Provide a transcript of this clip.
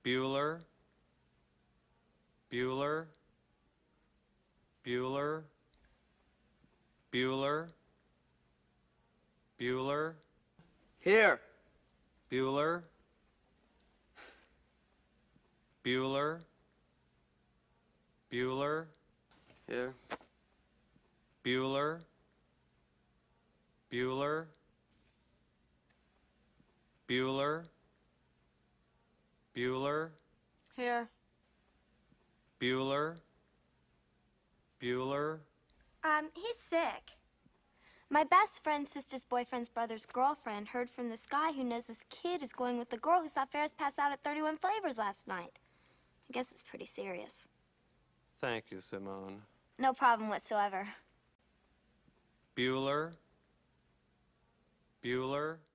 Bueller, Bueller, Bueller, Bueller, Bueller, Here. Bueller, Bueller, Bueller, Here. Bueller, Bueller, Bueller, Bueller, Here. Bueller, Bueller. He's sick. My best friend's sister's boyfriend's brother's girlfriend heard from this guy who knows this kid is going with the girl who saw Ferris pass out at 31 Flavors last night. I guess it's pretty serious. Thank you, Simone. No problem whatsoever. Bueller, Bueller,